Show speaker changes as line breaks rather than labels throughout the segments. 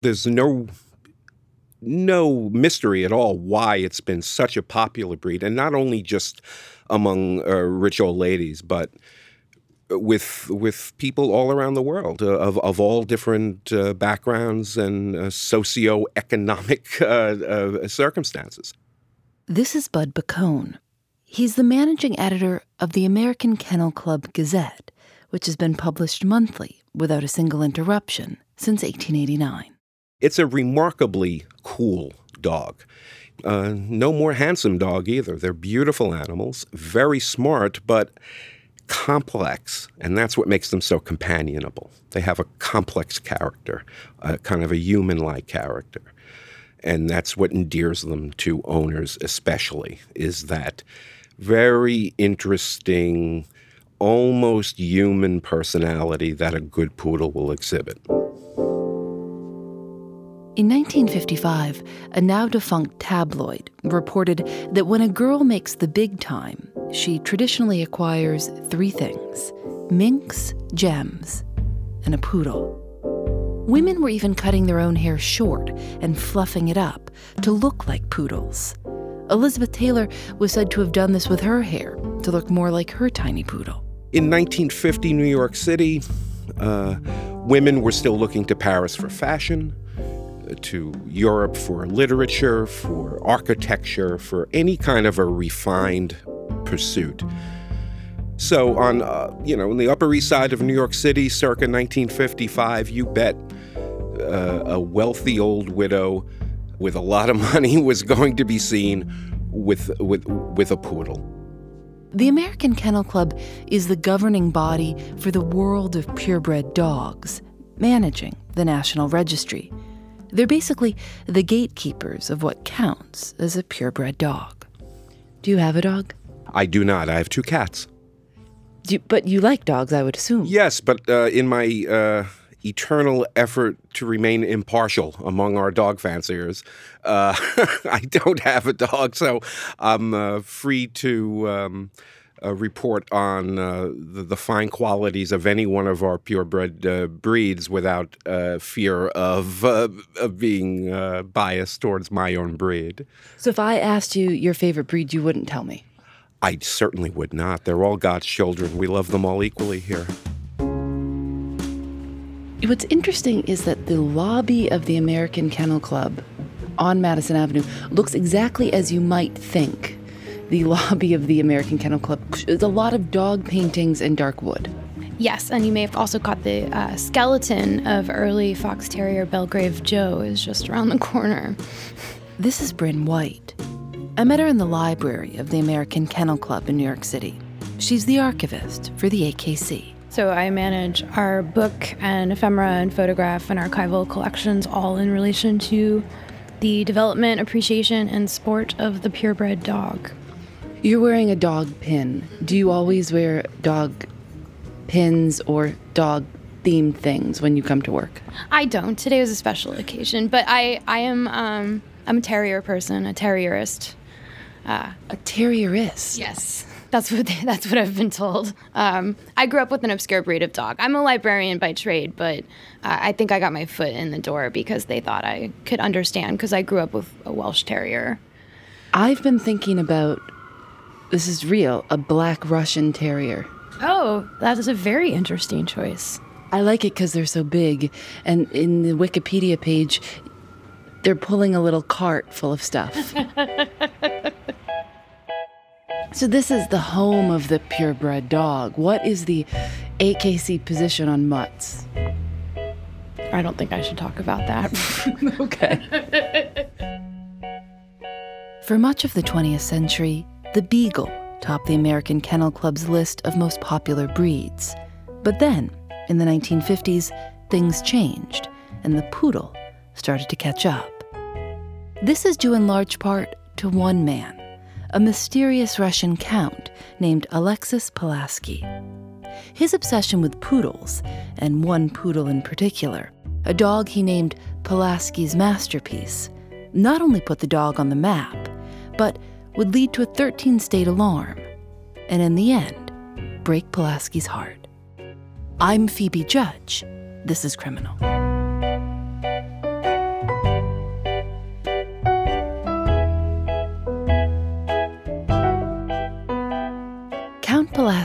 There's no mystery at all why it's been such a popular breed, and not only just among rich old ladies, but with people all around the world of all different backgrounds and socioeconomic circumstances.
This is Bud Bacone. He's the managing editor of the American Kennel Club Gazette, which has been published monthly without a single interruption since 1889.
It's a remarkably cool dog. No more handsome dog either. They're beautiful animals, very smart, but complex, and that's what makes them so companionable. They have a complex character, kind of a human-like character, and that's what endears them to owners especially, is that very interesting, almost human personality that a good poodle will exhibit.
In 1955, a now-defunct tabloid reported that when a girl makes the big time, she traditionally acquires 3 things: minks, gems, and a poodle. Women were even cutting their own hair short and fluffing it up to look like poodles. Elizabeth Taylor was said to have done this with her hair to look more like her tiny poodle.
In 1950 New York City, women were still looking to Paris for fashion, to Europe for literature, for architecture, for any kind of a refined pursuit. So on, in the Upper East Side of New York City, circa 1955, you bet a wealthy old widow with a lot of money was going to be seen with a poodle.
The American Kennel Club is the governing body for the world of purebred dogs, managing the National Registry. They're basically the gatekeepers of what counts as a purebred dog. Do you have a dog?
I do not. I have 2 cats.
But you like dogs, I would assume.
Yes, but in my eternal effort to remain impartial among our dog fanciers, I don't have a dog, so I'm free to report on the fine qualities of any one of our purebred breeds without fear of being biased towards my own breed.
So if I asked you your favorite breed, you wouldn't tell me?
I certainly would not. They're all God's children. We love them all equally here.
What's interesting is that the lobby of the American Kennel Club on Madison Avenue looks exactly as you might think the lobby of the American Kennel Club. There's a lot of dog paintings and dark wood.
Yes, and you may have also caught the skeleton of early Fox Terrier Belgrave Joe is just around the corner.
This is Bryn White. I met her in the library of the American Kennel Club in New York City. She's the archivist for the AKC.
So I manage our book and ephemera and photograph and archival collections, all in relation to the development, appreciation, and sport of the purebred dog.
You're wearing a dog pin. Do you always wear dog pins or dog-themed things when you come to work?
I don't. Today was a special occasion, but I'm a terrier person, a terrierist.
A terrierist?
Yes. That's what I've been told. I grew up with an obscure breed of dog. I'm a librarian by trade, but I think I got my foot in the door because they thought I could understand, because I grew up with a Welsh Terrier.
I've been thinking about, this is real, a Black Russian Terrier.
Oh, that is a very interesting choice.
I like it because they're so big, and in the Wikipedia page, they're pulling a little cart full of stuff. So this is the home of the purebred dog. What is the AKC position on mutts?
I don't think I should talk about that.
Okay. For much of the 20th century, the beagle topped the American Kennel Club's list of most popular breeds. But then, in the 1950s, things changed, and the poodle started to catch up. This is due in large part to one man, a mysterious Russian count named Alexis Pulaski. His obsession with poodles, and one poodle in particular, a dog he named Pulaski's masterpiece, not only put the dog on the map, but would lead to a 13-state alarm, and in the end, break Pulaski's heart. I'm Phoebe Judge. This is Criminal.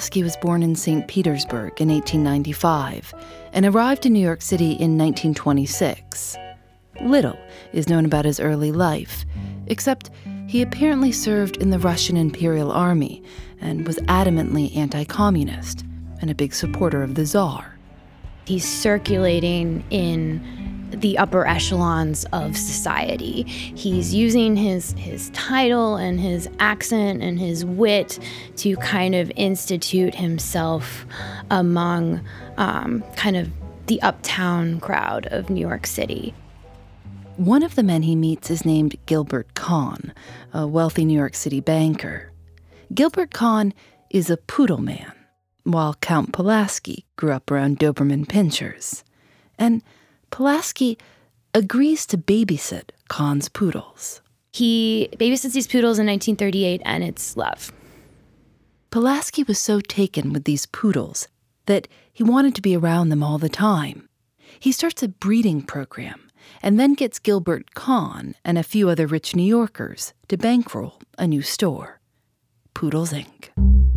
Pulaski was born in St. Petersburg in 1895 and arrived in New York City in 1926. Little is known about his early life, except he apparently served in the Russian Imperial Army and was adamantly anti-communist and a big supporter of the Tsar.
He's circulating in the upper echelons of society. He's using his title and his accent and his wit to kind of institute himself among kind of the uptown crowd of New York City.
One of the men he meets is named Gilbert Kahn, a wealthy New York City banker. Gilbert Kahn is a poodle man, while Count Pulaski grew up around Doberman Pinschers. And Pulaski agrees to babysit Kahn's poodles.
He babysits these poodles in 1938, and it's love.
Pulaski was so taken with these poodles that he wanted to be around them all the time. He starts a breeding program and then gets Gilbert Kahn and a few other rich New Yorkers to bankroll a new store, Poodles, Inc.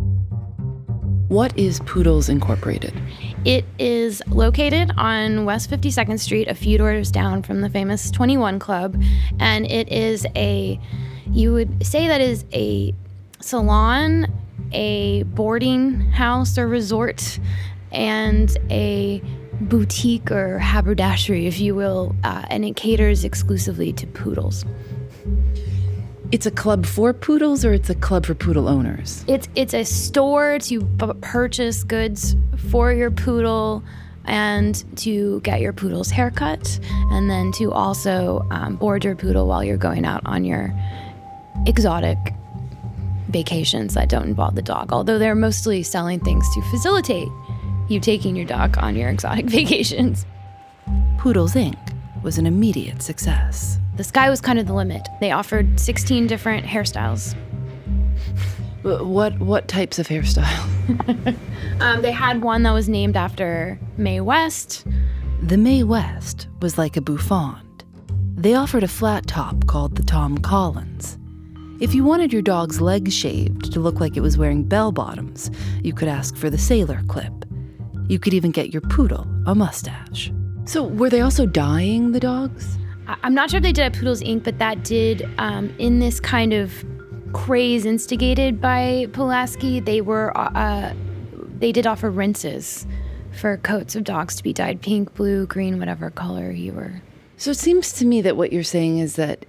What is Poodles Incorporated?
It is located on West 52nd Street, a few doors down from the famous 21 Club, and it is you would say that is a salon, a boarding house or resort, and a boutique or haberdashery, if you will, and it caters exclusively to poodles.
It's a club for poodles, or it's a club for poodle owners?
It's a store to purchase goods for your poodle and to get your poodle's haircut, and then to also board your poodle while you're going out on your exotic vacations that don't involve the dog, although they're mostly selling things to facilitate you taking your dog on your exotic vacations.
Poodles, Inc. was an immediate success.
The sky was kind of the limit. They offered 16 different hairstyles.
What types of hairstyle?
They had one that was named after Mae West.
The Mae West was like a bouffant. They offered a flat top called the Tom Collins. If you wanted your dog's legs shaved to look like it was wearing bell-bottoms, you could ask for the sailor clip. You could even get your poodle a mustache. So were they also dyeing the dogs?
I'm not sure if they did at Poodles, Inc., but that did, in this kind of craze instigated by Pulaski, they did offer rinses for coats of dogs to be dyed pink, blue, green, whatever color you were.
So it seems to me that what you're saying is that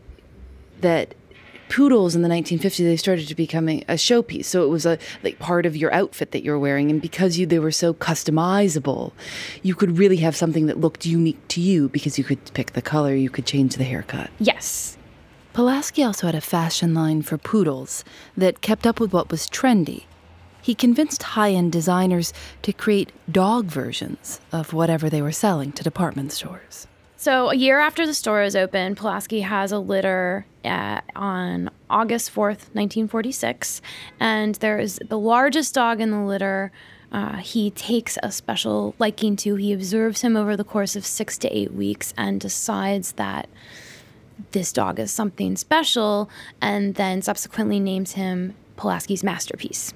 poodles in the 1950s, they started to becoming a showpiece. So it was like part of your outfit that you were wearing. And because they were so customizable, you could really have something that looked unique to you because you could pick the color, you could change the haircut.
Yes.
Pulaski also had a fashion line for poodles that kept up with what was trendy. He convinced high-end designers to create dog versions of whatever they were selling to department stores.
So a year after the store is open, Pulaski has a litter on August 4th, 1946, and there is the largest dog in the litter. He takes a special liking to. He observes him over the course of 6 to 8 weeks and decides that this dog is something special, and then subsequently names him Pulaski's masterpiece.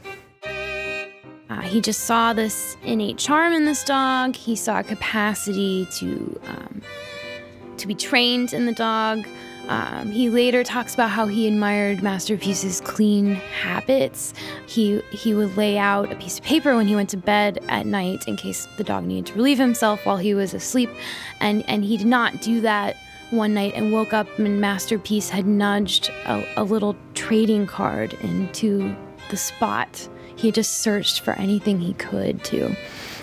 He just saw this innate charm in this dog. He saw a capacity to be trained in the dog. He later talks about how he admired Masterpiece's clean habits. He would lay out a piece of paper when he went to bed at night in case the dog needed to relieve himself while he was asleep. And he did not do that one night and woke up and Masterpiece had nudged a little trading card into the spot. He just searched for anything he could to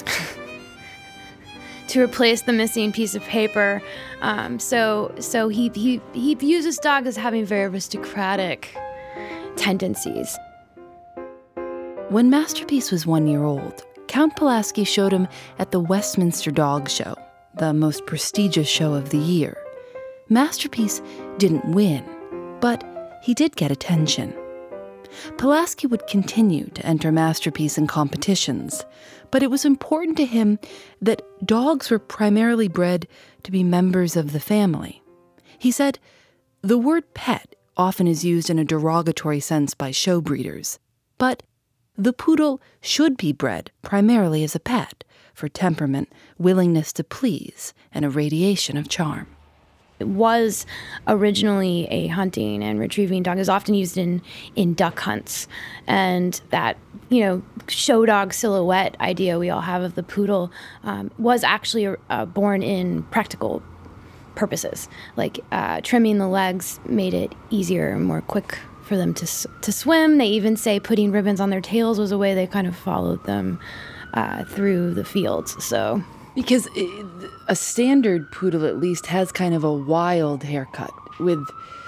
replace the missing piece of paper. So he views his dog as having very aristocratic tendencies.
When Masterpiece was 1 year old, Count Pulaski showed him at the Westminster Dog Show, the most prestigious show of the year. Masterpiece didn't win, but he did get attention. Pulaski would continue to enter Masterpiece in competitions, but it was important to him that dogs were primarily bred to be members of the family. He said, "The word pet often is used in a derogatory sense by show breeders, but The poodle should be bred primarily as a pet for temperament, willingness to please, and a radiation of charm.
It was originally a hunting and retrieving dog. It was often used in duck hunts. And that, show dog silhouette idea we all have of the poodle was actually born in practical purposes. Like trimming the legs made it easier and more quick for them to swim. They even say putting ribbons on their tails was a way they kind of followed them through the fields. So,
because a standard poodle at least has kind of a wild haircut with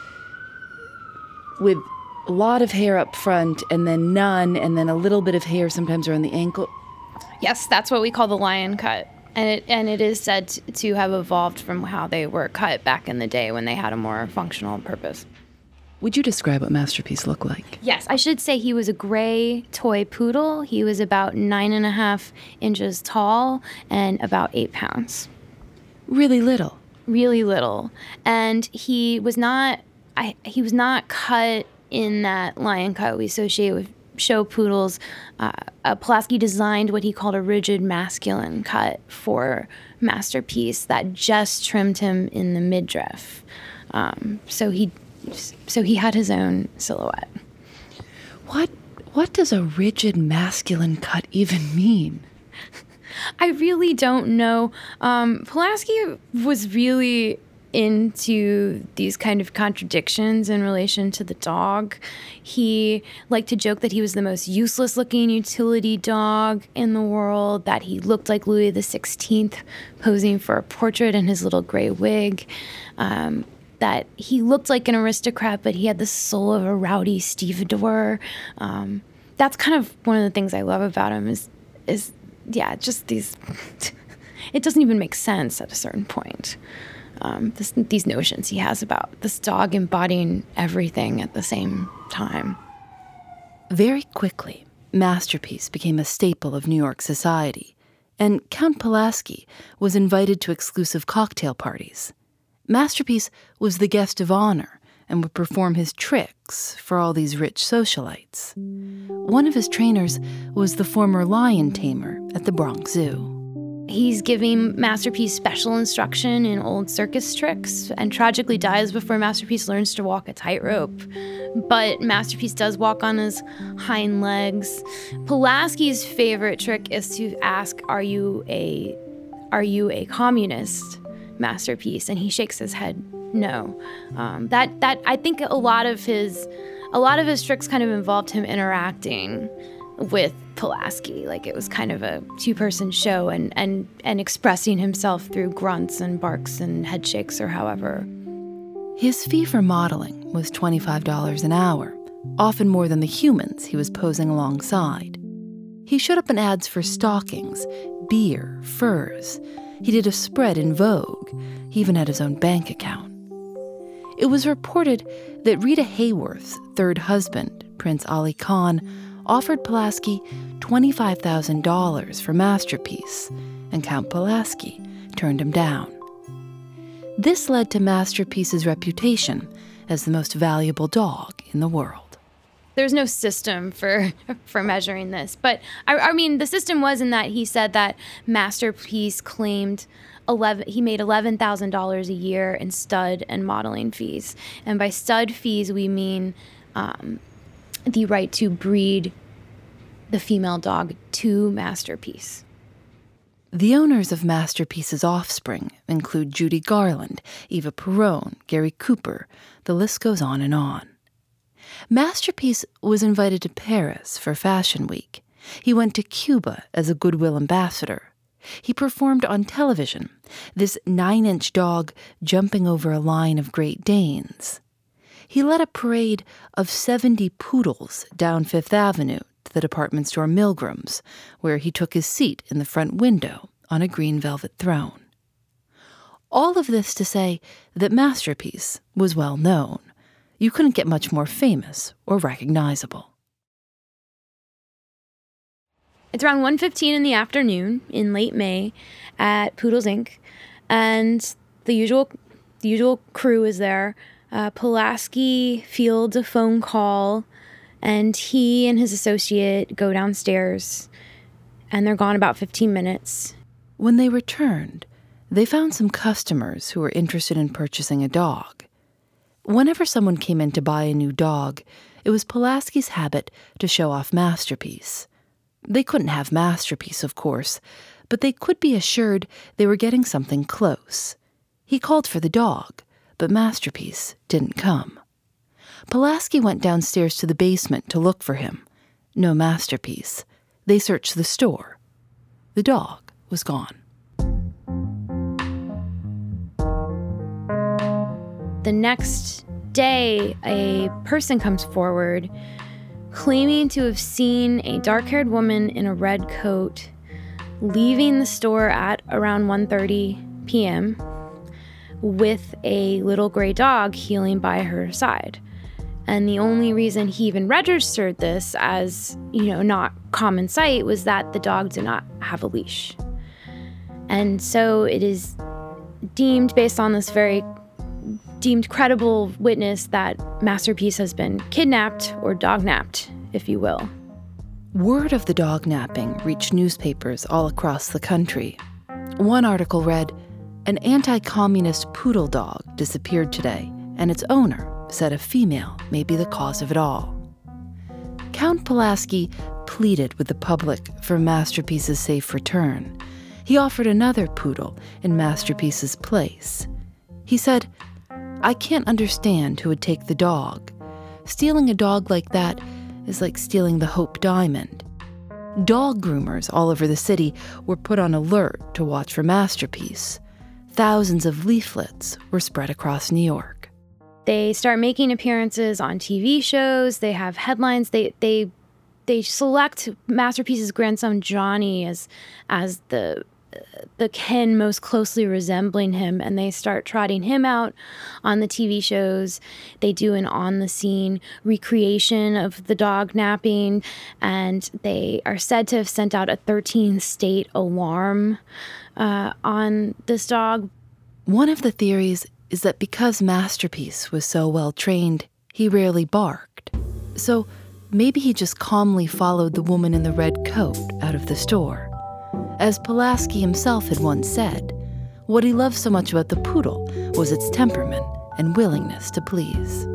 a lot of hair up front and then none, and then a little bit of hair sometimes around the ankle.
Yes, that's what we call the lion cut. And it is said to have evolved from how they were cut back in the day when they had a more functional purpose.
Would you describe what Masterpiece looked like?
Yes, I should say he was a gray toy poodle. He was about 9.5 inches tall and about 8 pounds.
Really little.
Really little. And he was not cut in that lion cut we associate with show poodles. Pulaski designed what he called a rigid masculine cut for Masterpiece that just trimmed him in the midriff. So he had his own silhouette.
What does a rigid masculine cut even mean?
I really don't know. Pulaski was really into these kind of contradictions in relation to the dog. He liked to joke that he was the most useless looking utility dog in the world, that he looked like Louis XVI posing for a portrait in his little gray wig, that he looked like an aristocrat, but he had the soul of a rowdy stevedore. That's kind of one of the things I love about him is just these, it doesn't even make sense at a certain point. These notions he has about this dog embodying everything at the same time.
Very quickly, Masterpiece became a staple of New York society, and Count Pulaski was invited to exclusive cocktail parties. Masterpiece was the guest of honor and would perform his tricks for all these rich socialites. One of his trainers was the former lion tamer at the Bronx Zoo.
He's giving Masterpiece special instruction in old circus tricks and tragically dies before Masterpiece learns to walk a tightrope. But Masterpiece does walk on his hind legs. Pulaski's favorite trick is to ask, "Are you a communist, Masterpiece?" And he shakes his head no. That I think a lot of his tricks kind of involved him interacting with Pulaski. Like it was kind of a two-person show and expressing himself through grunts and barks and head shakes or however.
His fee for modeling was $25 an hour, often more than the humans he was posing alongside. He showed up in ads for stockings, beer, furs. He did a spread in Vogue. He even had his own bank account. It was reported that Rita Hayworth's third husband, Prince Ali Khan, offered Pulaski $25,000 for Masterpiece, and Count Pulaski turned him down. This led to Masterpiece's reputation as the most valuable dog in the world.
There's no system for measuring this, but I mean, the system was in that he said that Masterpiece claimed he made $11,000 a year in stud and modeling fees. And by stud fees, we mean the right to breed the female dog to Masterpiece.
The owners of Masterpiece's offspring include Judy Garland, Eva Perón, Gary Cooper. The list goes on and on. Masterpiece was invited to Paris for Fashion Week. He went to Cuba as a goodwill ambassador. He performed on television, this 9-inch dog jumping over a line of Great Danes. He led a parade of 70 poodles down Fifth Avenue to the department store Milgram's, where he took his seat in the front window on a green velvet throne. All of this to say that Masterpiece was well known. You couldn't get much more famous or recognizable.
It's around 1:15 in the afternoon in late May at Poodles Inc., and the usual crew is there. Pulaski fields a phone call And he and his associate go downstairs, and they're gone about 15 minutes.
When they returned, they found some customers who were interested in purchasing a dog. Whenever someone came in to buy a new dog, it was Pulaski's habit to show off Masterpiece. They couldn't have Masterpiece, of course, but they could be assured they were getting something close. He called for the dog, but Masterpiece didn't come. Pulaski went downstairs to the basement to look for him. No Masterpiece. They searched the store. The dog was gone.
The next day, a person comes forward claiming to have seen a dark-haired woman in a red coat leaving the store at around 1:30 p.m. with a little gray dog heeling by her side. And the only reason he even registered this as, not common sight was that the dog did not have a leash. And so it is deemed, based on this very deemed credible witness, that Masterpiece has been kidnapped or dog-napped, if you will.
Word of the dog napping reached newspapers all across the country. One article read, "An anti-communist poodle dog disappeared today, and its owner said a female may be the cause of it all." Count Pulaski pleaded with the public for Masterpiece's safe return. He offered another poodle in Masterpiece's place. He said, "I can't understand who would take the dog. Stealing a dog like that is like stealing the Hope Diamond." Dog groomers all over the city were put on alert to watch for Masterpiece. Thousands of leaflets were spread across New York.
They start making appearances on TV shows. They have headlines. They select Masterpiece's grandson Johnny as the kin most closely resembling him, and they start trotting him out on the TV shows. They do an on-the-scene recreation of the dog napping, and they are said to have sent out a 13-state alarm on this dog.
One of the theories is that because Masterpiece was so well trained, he rarely barked. So maybe he just calmly followed the woman in the red coat out of the store. As Pulaski himself had once said, what he loved so much about the poodle was its temperament and willingness to please.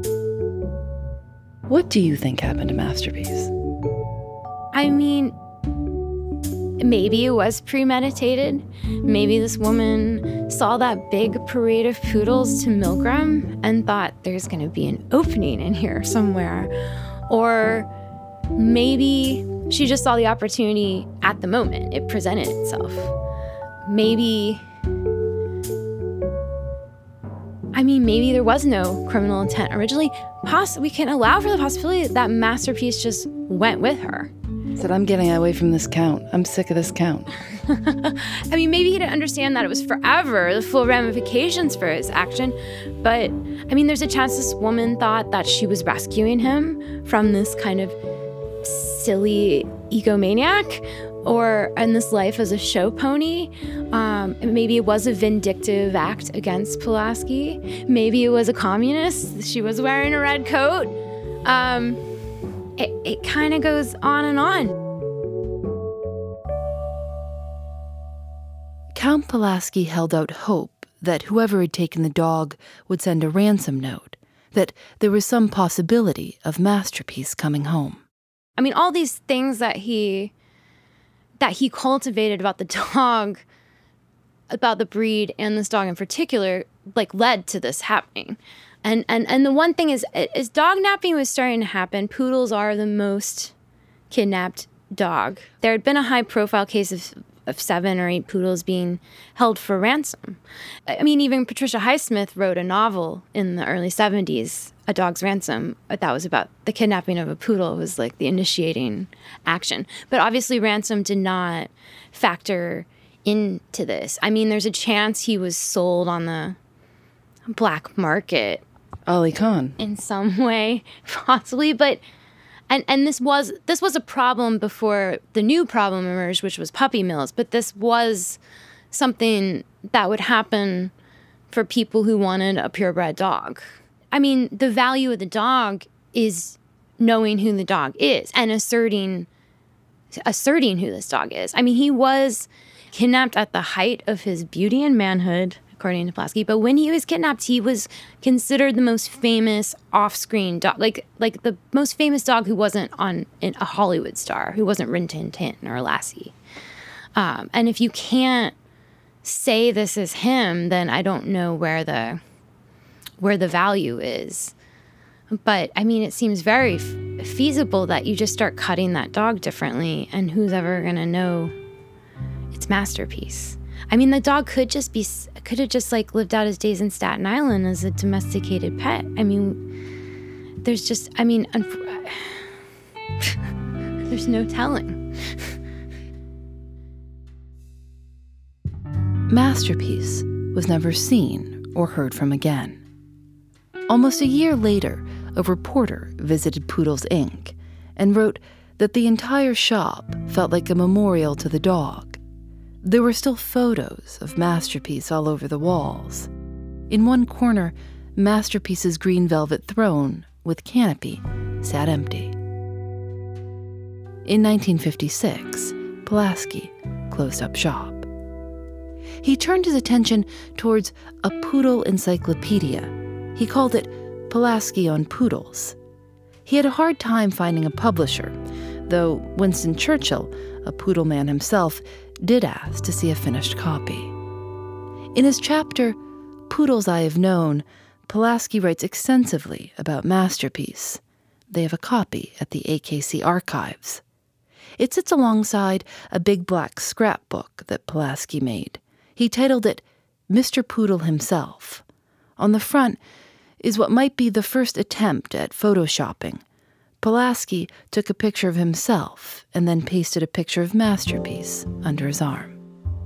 What do you think happened to Masterpiece?
I mean, maybe it was premeditated. Maybe this woman saw that big parade of poodles to Milgram and thought there's going to be an opening in here somewhere. Or maybe she just saw the opportunity at the moment. It presented itself. Maybe there was no criminal intent originally. We can allow for the possibility that Masterpiece just went with her.
Said, "I'm getting away from this count. I'm sick of this count."
Maybe he didn't understand that it was forever, the full ramifications for his action. But, there's a chance this woman thought that she was rescuing him from this kind of silly egomaniac or in this life as a show pony. Maybe it was a vindictive act against Pulaski. Maybe it was a communist. She was wearing a red coat. It kind of goes on and on.
Count Pulaski held out hope that whoever had taken the dog would send a ransom note, that there was some possibility of Masterpiece coming home.
All these things that he cultivated about the dog, about the breed and this dog in particular, led to this happening. And the one thing is, as dog napping was starting to happen, poodles are the most kidnapped dog. There had been a high-profile case of 7 or 8 poodles being held for ransom. Even Patricia Highsmith wrote a novel in the early 70s, A Dog's Ransom, that was about the kidnapping of a poodle. It was the initiating action. But obviously ransom did not factor into this. There's a chance he was sold on the black market.
Ali Khan.
In some way, possibly, but and this was a problem before the new problem emerged, which was puppy mills. But this was something that would happen for people who wanted a purebred dog. The value of the dog is knowing who the dog is and asserting who this dog is. I mean, he was kidnapped at the height of his beauty and manhood, according to Pulaski. But when he was kidnapped, he was considered the most famous off-screen dog, like the most famous dog who wasn't a Hollywood star, who wasn't Rin Tin Tin or Lassie. And if you can't say this is him, then I don't know where the value is. But I mean, it seems very feasible that you just start cutting that dog differently, and who's ever gonna know its masterpiece? I mean, the dog could have just like lived out his days in Staten Island as a domesticated pet. I mean, there's no telling.
Masterpiece was never seen or heard from again. Almost a year later, a reporter visited Poodles Inc. and wrote that the entire shop felt like a memorial to the dog. There were still photos of Masterpiece all over the walls. In one corner, Masterpiece's green velvet throne with canopy sat empty. In 1956, Pulaski closed up shop. He turned his attention towards a poodle encyclopedia. He called it Pulaski on Poodles. He had a hard time finding a publisher, though Winston Churchill, a poodle man himself, did ask to see a finished copy. In his chapter, Poodles I Have Known, Pulaski writes extensively about Masterpiece. They have a copy at the AKC archives. It sits alongside a big black scrapbook that Pulaski made. He titled it Mr. Poodle Himself. On the front is what might be the first attempt at photoshopping. Pulaski took a picture of himself and then pasted a picture of Masterpiece under his arm.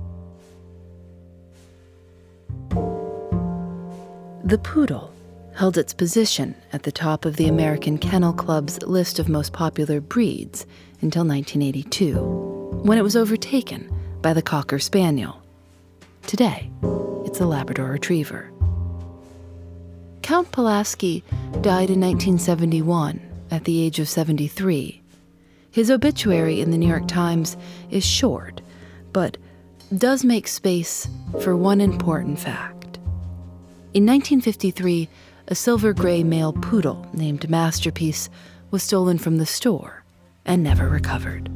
The poodle held its position at the top of the American Kennel Club's list of most popular breeds until 1982, when it was overtaken by the Cocker Spaniel. Today, it's a Labrador Retriever. Count Pulaski died in 1971 at the age of 73. His obituary in the New York Times is short, but does make space for one important fact. In 1953, a silver-gray male poodle named Masterpiece was stolen from the store and never recovered.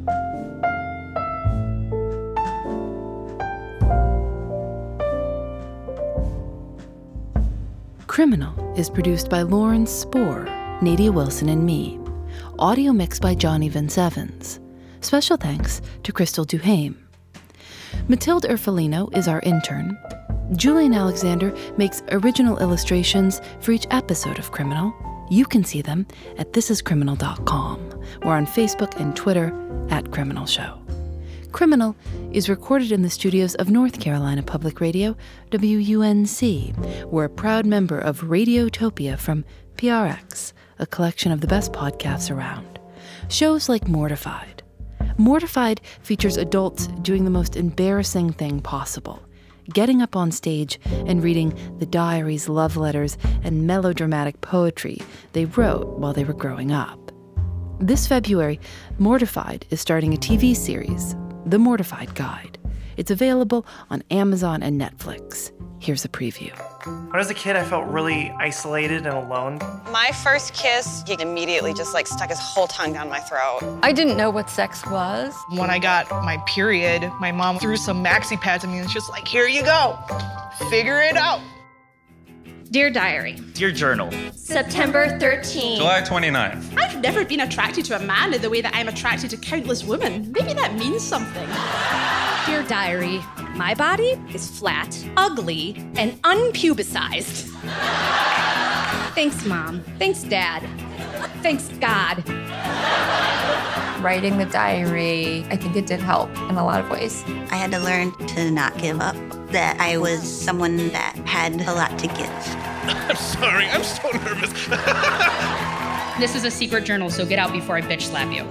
Criminal is produced by Lauren Spohr, Nadia Wilson, and me. Audio mixed by Johnny Vince Evans. Special thanks to Crystal Duhame. Matilde Erfolino is our intern. Julian Alexander makes original illustrations for each episode of Criminal. You can see them at thisiscriminal.com. We're on Facebook and Twitter @Criminal Show. Criminal is recorded in the studios of North Carolina Public Radio, WUNC. We're a proud member of Radiotopia from PRX, a collection of the best podcasts around. Shows like Mortified. Mortified features adults doing the most embarrassing thing possible, getting up on stage and reading the diaries, love letters, and melodramatic poetry they wrote while they were growing up. This February, Mortified is starting a TV series, The Mortified Guide. It's available on Amazon and Netflix. Here's a preview.
When I was a kid, I felt really isolated and alone.
My first kiss, he immediately just stuck his whole tongue down my throat.
I didn't know what sex was.
When I got my period, my mom threw some maxi pads at me and she was like, here you go, figure it out.
Dear Diary.
Dear Journal.
September 13th.
July 29th.
I've never been attracted to a man in the way that I'm attracted to countless women. Maybe that means something.
Dear Diary. My body is flat, ugly, and unpubicized. Thanks, Mom. Thanks, Dad. Thanks, God.
Writing the diary, I think it did help in a lot of ways.
I had to learn to not give up, that I was someone that had a lot to give.
I'm sorry, I'm so nervous.
This is a secret journal, so get out before I bitch slap you.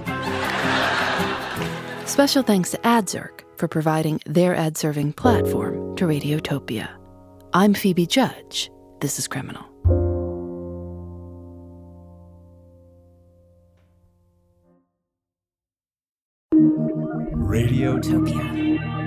Special thanks to AdZerk for providing their ad-serving platform to Radiotopia. I'm Phoebe Judge. This is Criminal.
Radiotopia.